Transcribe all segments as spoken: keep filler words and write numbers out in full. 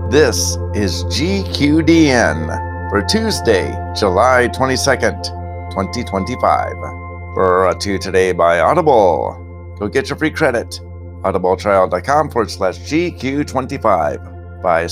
This is G Q D N for Tuesday, July twenty-second, twenty twenty-five. Brought to you today by Audible. Go get your free credit. audibletrial.com forward slash GQ25. By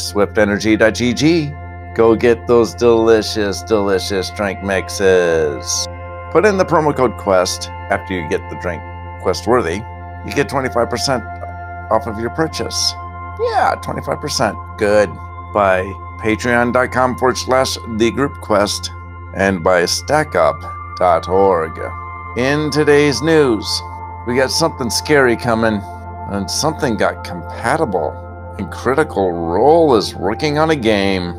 swiftenergy.gg. Go get those delicious, delicious drink mixes. Put in the promo code QUEST after you get the drink Quest-worthy. You get twenty-five percent off of your purchase. Yeah, twenty-five percent. Good. By patreon.com forward slash the group quest and by stackup dot org. In today's news, we got something scary coming, and something got compatible, and Critical Role is working on a game.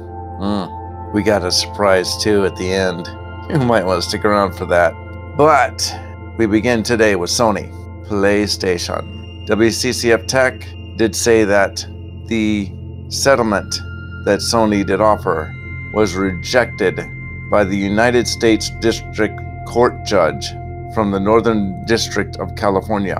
Mm. We got a surprise too at the end. You might want to stick around for that. But we begin today with Sony PlayStation. W C C F Tech did say that the settlement that Sony did offer was rejected by the United States District Court judge from the Northern District of California.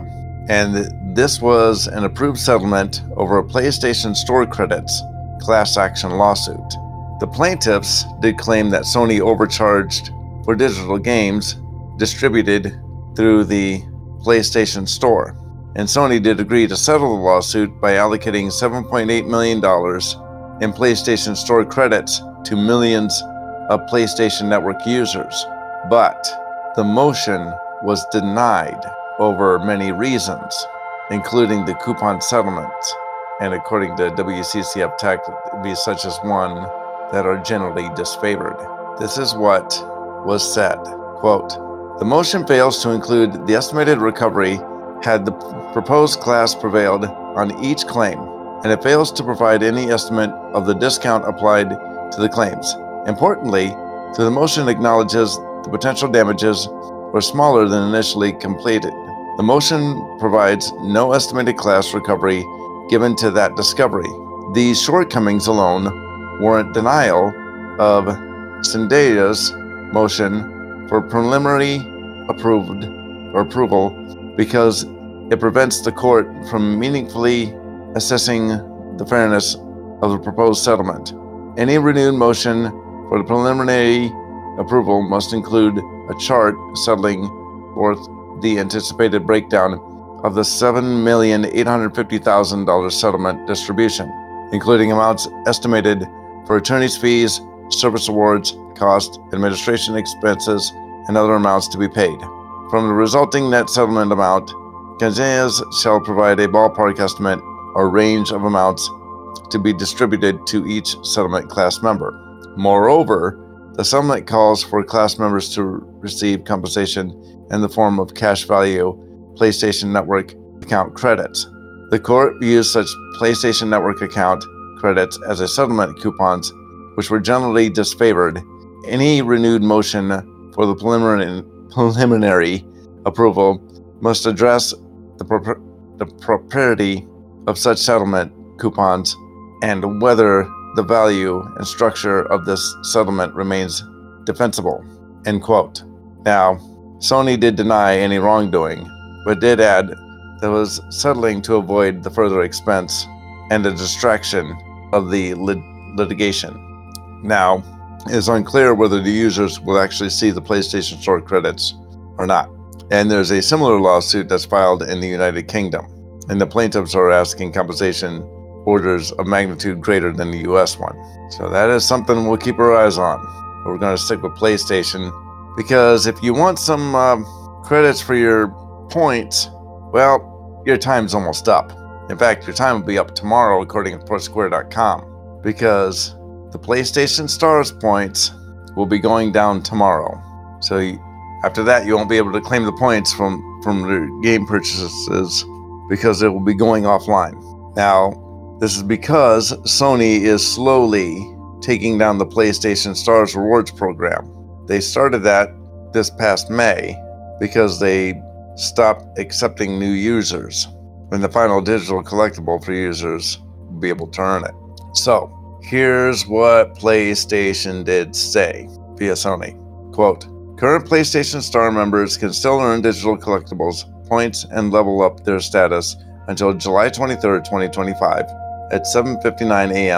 And this was an approved settlement over a PlayStation Store credits class action lawsuit. The plaintiffs did claim that Sony overcharged for digital games distributed through the PlayStation Store. And Sony did agree to settle the lawsuit by allocating seven point eight million dollars in PlayStation Store credits to millions of PlayStation Network users. But the motion was denied over many reasons, including the coupon settlement, and according to W C C F Tech, these such as one that are generally disfavored. This is what was said, quote, "The motion fails to include the estimated recovery had the proposed class prevailed on each claim, and it fails to provide any estimate of the discount applied to the claims. Importantly, the motion acknowledges the potential damages were smaller than initially completed. The motion provides no estimated class recovery given to that discovery. These shortcomings alone warrant denial of Zendaya's motion for preliminary approved or approval because it prevents the court from meaningfully assessing the fairness of the proposed settlement. Any renewed motion for the preliminary approval must include a chart settling forth the anticipated breakdown of the seven million eight hundred fifty thousand dollars settlement distribution, including amounts estimated for attorney's fees, service awards, cost, administration expenses, and other amounts to be paid. From the resulting net settlement amount, Zendaya's shall provide a ballpark estimate or range of amounts to be distributed to each settlement class member. Moreover, the settlement calls for class members to receive compensation in the form of cash value PlayStation Network account credits. The court views such PlayStation Network account credits as a settlement coupons, which were generally disfavored. Any renewed motion for the preliminary, preliminary approval must address the, pro- the propriety of such settlement coupons and whether the value and structure of this settlement remains defensible." End quote. Now, Sony did deny any wrongdoing, but did add that it was settling to avoid the further expense and the distraction of the lit- litigation. Now, it is unclear whether the users will actually see the PlayStation Store credits or not. And there's a similar lawsuit that's filed in the United Kingdom, and the plaintiffs are asking compensation orders of magnitude greater than the U S one. So that is something we'll keep our eyes on. But we're going to stick with PlayStation, because if you want some uh, credits for your points, well, your time's almost up. In fact, your time will be up tomorrow, according to Foursquare dot com, because the PlayStation Stars points will be going down tomorrow. So you, after that, you won't be able to claim the points from, from the game purchases because it will be going offline. Now, this is because Sony is slowly taking down the PlayStation Stars rewards program. They started that this past May because they stopped accepting new users, and the final digital collectible for users will be able to earn it. So, here's what PlayStation did say via Sony. Quote, "Current PlayStation Star members can still earn digital collectibles, points, and level up their status until July twenty-third, twenty twenty-five at seven fifty-nine a.m.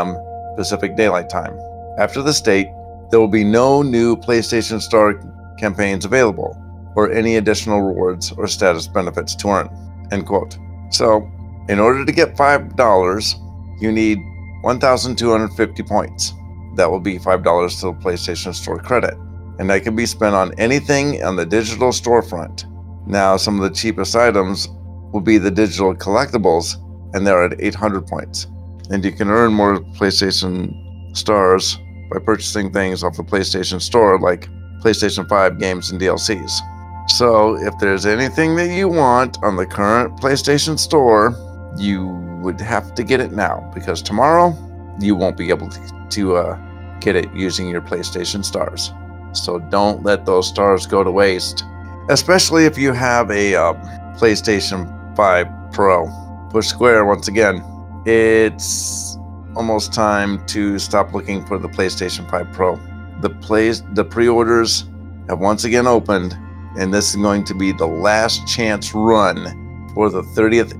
Pacific Daylight Time. After this date, there will be no new PlayStation Store campaigns available, or any additional rewards or status benefits to earn. End quote. So, in order to get five dollars, you need one thousand two hundred fifty points. That will be five dollars to the PlayStation Store credit, and that can be spent on anything on the digital storefront. Now, some of the cheapest items will be the digital collectibles, and they're at eight hundred points. And you can earn more PlayStation stars by purchasing things off the PlayStation Store, like PlayStation five games and D L Cs. So, if there's anything that you want on the current PlayStation Store, you would have to get it now, because tomorrow you won't be able to, to uh, get it using your PlayStation stars. So don't let those stars go to waste, especially if you have a um, PlayStation five Pro. For Square, once again, it's almost time to stop looking for the PlayStation five Pro. The plays, the pre-orders have once again opened, and this is going to be the last chance run for the thirtieth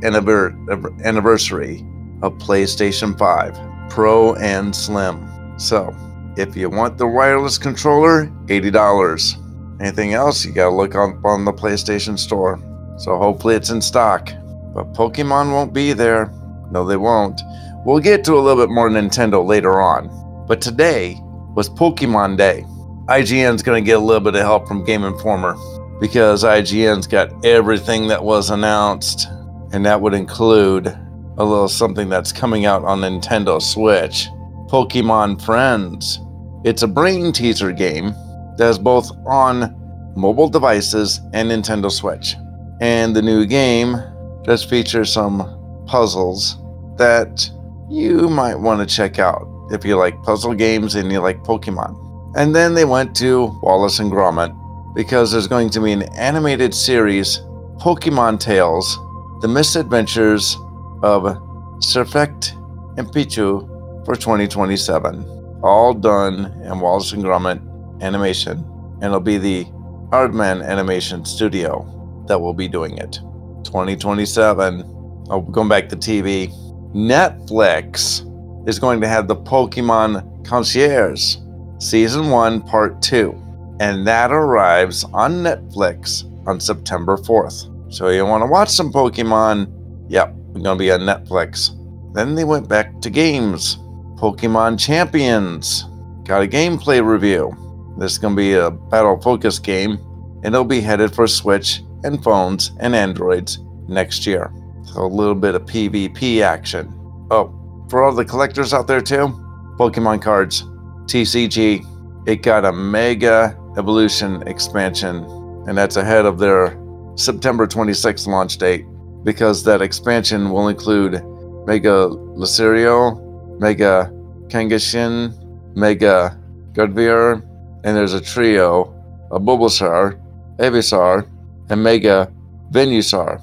anniversary of PlayStation five Pro and Slim. So, if you want the wireless controller, eighty dollars. Anything else, you gotta look up on the PlayStation Store. So hopefully it's in stock. But Pokemon won't be there. No, they won't. We'll get to a little bit more Nintendo later on. But today was Pokemon Day. I G N's gonna get a little bit of help from Game Informer, because I G N's got everything that was announced, and that would include a little something that's coming out on Nintendo Switch. Pokemon Friends. It's a brain teaser game that is both on mobile devices and Nintendo Switch. And the new game does feature some puzzles that you might want to check out if you like puzzle games and you like Pokemon. And then they went to Wallace and Gromit, because there's going to be an animated series, Pokemon Tales, The Misadventures of Sirfect and Pichu, for twenty twenty-seven. All done in Wallace and Gromit animation, and it'll be the Aardman Animation Studio that will be doing it. twenty twenty-seven. Oh, going back to T V. Netflix is going to have the Pokemon Concierge Season one Part two. And that arrives on Netflix on September fourth. So you want to watch some Pokemon? Yep, we're going to be on Netflix. Then they went back to games. Pokemon Champions. Got a gameplay review. This is going to be a battle focus game, and it'll be headed for Switch and phones and Androids next year. So a little bit of PvP action. Oh, for all the collectors out there too, Pokemon cards, T C G, it got a Mega Evolution expansion, and that's ahead of their September twenty-sixth launch date, because that expansion will include Mega Lucario, Mega Kangaskhan, Mega Gudvir, and there's a trio of Bulbasaur, Ivysaur, and Mega Venusaur.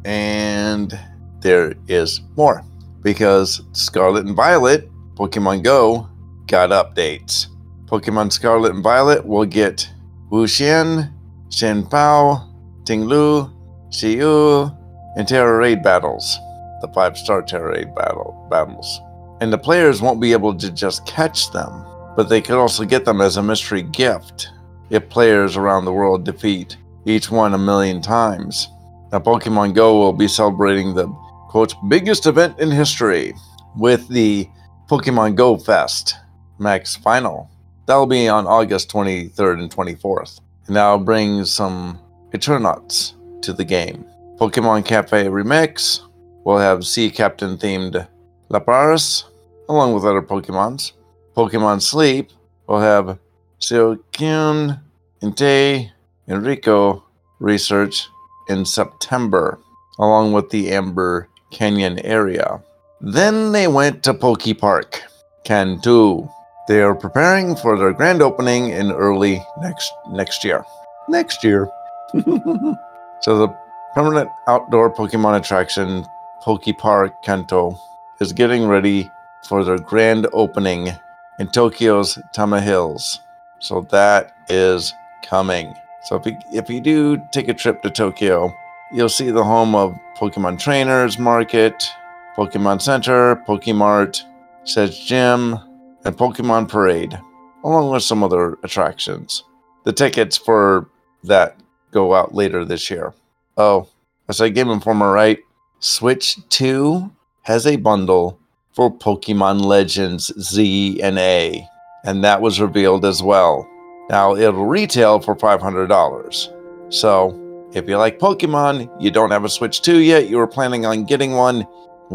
And there is more, because Scarlet and Violet, Pokemon Go, got updates. Pokemon Scarlet and Violet will get Wuxian, Shenpao, Tinglu, Xiu, and Terra Raid battles. The five-star Terra Raid battle battles. And the players won't be able to just catch them, but they could also get them as a mystery gift if players around the world defeat each one a million times. Now, Pokemon Go will be celebrating the, quote, biggest event in history with the Pokemon Go Fest Max Final. That'll be on August twenty-third and twenty-fourth. And that'll bring some Eternauts to the game. Pokemon Cafe Remix will have Sea Captain themed Lapras, along with other Pokemons. Pokemon Sleep will have Seokyun, Entei, and Rico research in September, along with the Amber Canyon area. Then they went to Poke Park, Kanto. They are preparing for their grand opening in early next next year. Next year. So the permanent outdoor Pokemon attraction, Poke Park Kanto, is getting ready for their grand opening in Tokyo's Tama Hills. So that is coming. So if you, if you do take a trip to Tokyo, you'll see the home of Pokemon Trainers Market, Pokemon Center, Pokemart, Sedge Gym, and Pokemon Parade, along with some other attractions. The tickets for that go out later this year. Oh, as I Game Informer right, Switch two has a bundle for Pokemon Legends Z and A, and that was revealed as well. Now, it'll retail for five hundred dollars. So, if you like Pokemon, you don't have a Switch two yet, you were planning on getting one,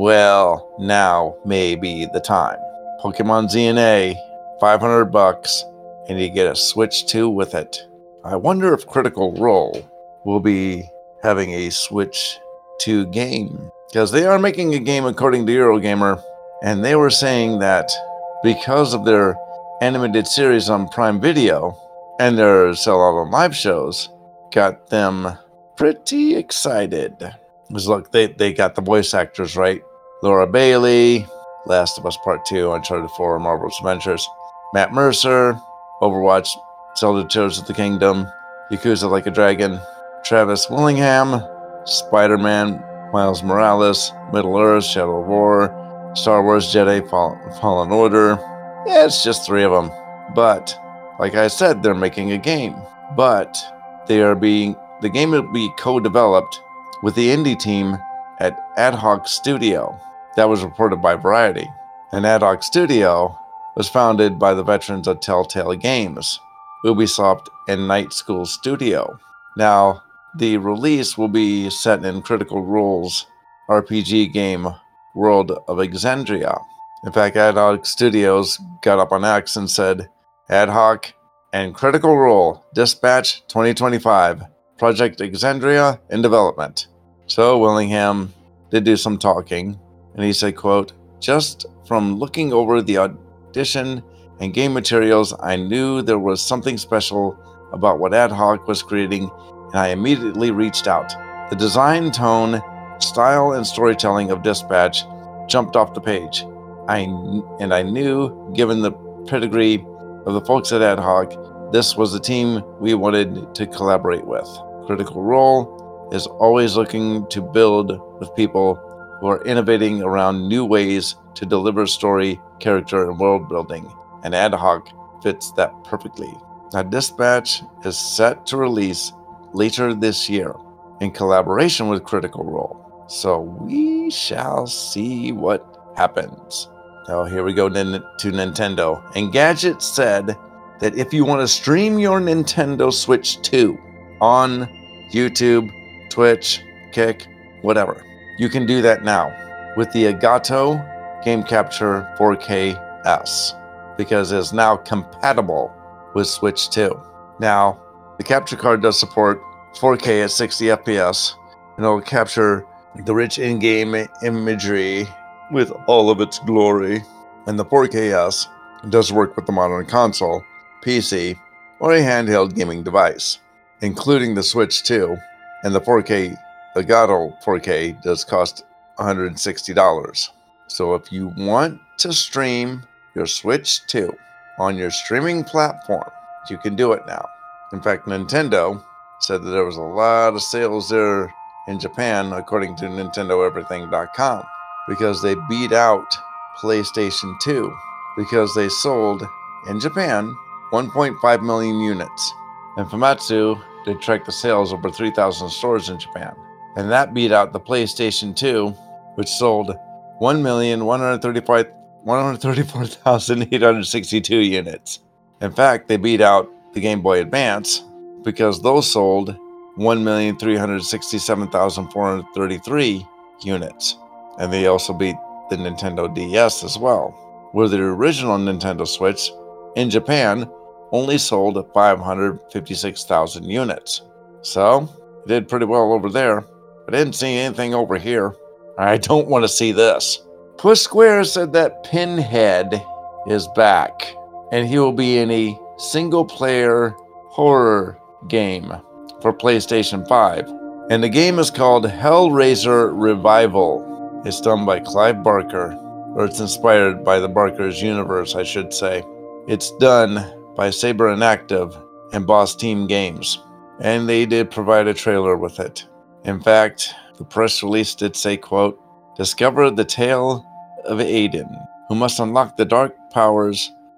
well, now may be the time. Pokemon Z and A, five hundred bucks, and you get a Switch two with it. I wonder if Critical Role will be having a Switch two game, because they are making a game according to Eurogamer, and they were saying that because of their animated series on Prime Video and their sellout on live shows, got them pretty excited. Because look, they, they got the voice actors right. Laura Bailey, Last of Us Part two, Uncharted four, Marvel's Adventures, Matt Mercer, Overwatch, Zelda Tears of the Kingdom, Yakuza Like a Dragon, Travis Willingham, Spider-Man, Miles Morales, Middle-earth, Shadow of War, Star Wars Jedi Fall- Fallen Order. Yeah, it's just three of them. But, like I said, they're making a game. But they are being the game will be co-developed with the indie team at Ad Hoc Studio. That was reported by Variety. And Ad Hoc Studio was founded by the veterans of Telltale Games, Ubisoft, and Night School Studio. Now, the release will be set in Critical Role's R P G game World of Exandria. In fact, Ad Hoc Studios got up on X and said, Ad Hoc and Critical Role Dispatch twenty twenty-five, Project Exandria in development. So Willingham did do some talking, and he said, quote, just from looking over the audition and game materials, I knew there was something special about what Ad Hoc was creating, and I immediately reached out. The design, tone, style, and storytelling of Dispatch jumped off the page. I and I knew, given the pedigree of the folks at Ad Hoc, this was the team we wanted to collaborate with. Critical Role is always looking to build with people who are innovating around new ways to deliver story, character, and world building, and Ad Hoc fits that perfectly. Now, Dispatch is set to release later this year in collaboration with Critical Role, so we shall see what happens. Now, here we go to Nintendo. Engadget said that if you want to stream your Nintendo Switch two on YouTube, Twitch, Kick, whatever, you can do that now with the Elgato Game Capture four K S, because it is now compatible with Switch two. Now, the capture card does support four K at sixty F P S, and it'll capture the rich in-game imagery with all of its glory. And the four K S does work with the modern console, P C, or a handheld gaming device, including the Switch two, and the four K Elgato four K does cost one hundred sixty dollars. So if you want to stream your Switch two on your streaming platform, you can do it now. In fact, Nintendo said that there was a lot of sales there in Japan, according to Nintendo Everything dot com, because they beat out PlayStation two, because they sold, in Japan, one point five million units. And Famitsu, they tracked the sales over three thousand stores in Japan. And that beat out the PlayStation two, which sold one million one hundred thirty-four thousand eight hundred sixty-two units. In fact, they beat out the Game Boy Advance, because those sold one million three hundred sixty-seven thousand four hundred thirty-three units. And they also beat the Nintendo D S as well, where the original Nintendo Switch in Japan only sold five hundred fifty-six thousand units. So, it did pretty well over there. I didn't see anything over here. I don't want to see this. Push Square said that Pinhead is back, and he will be in a single-player horror game for PlayStation five. And the game is called Hellraiser Revival. It's done by Clive Barker, or it's inspired by the Barker's universe, I should say. It's done by Saber Interactive and Boss Team Games, and they did provide a trailer with it. In fact, the press release did say, quote, discover the tale of Aiden, who must unlock the dark powers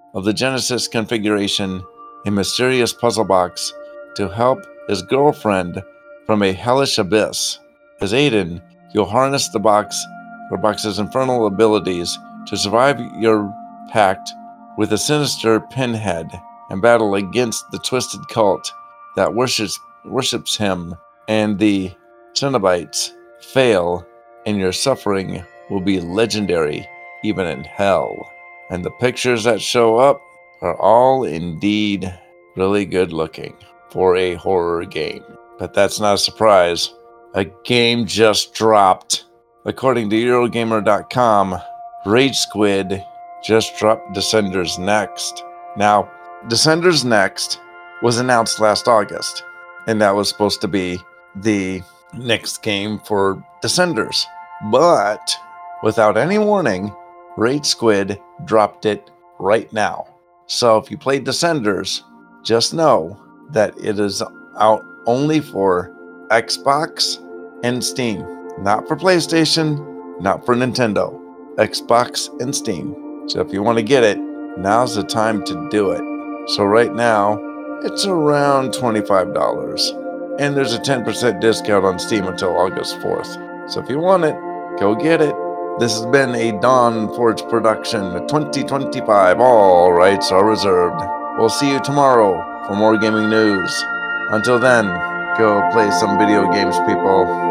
of the Genesis configuration a mysterious puzzle box to help his girlfriend from a hellish abyss. As Aiden, you'll harness the box or box's infernal abilities to survive your pact with a sinister pinhead and battle against the twisted cult that worships, worships him, and the Cenobites fail, and your suffering will be legendary even in hell. And the pictures that show up are all indeed really good looking for a horror game. But that's not a surprise. A game just dropped. According to Eurogamer dot com, Rage Squid just dropped Descenders Next. Now, Descenders Next was announced last August, and that was supposed to be the next game for Descenders. But without any warning, Rage Squid dropped it right now. So if you played Descenders, just know that it is out only for Xbox and Steam. Not for PlayStation, not for Nintendo. Xbox and Steam. So if you want to get it, now's the time to do it. So right now, it's around twenty-five dollars. And there's a ten percent discount on Steam until August fourth. So if you want it, go get it. This has been a Dawn Forge production, twenty twenty-five. All rights are reserved. We'll see you tomorrow for more gaming news. Until then, go play some video games, people.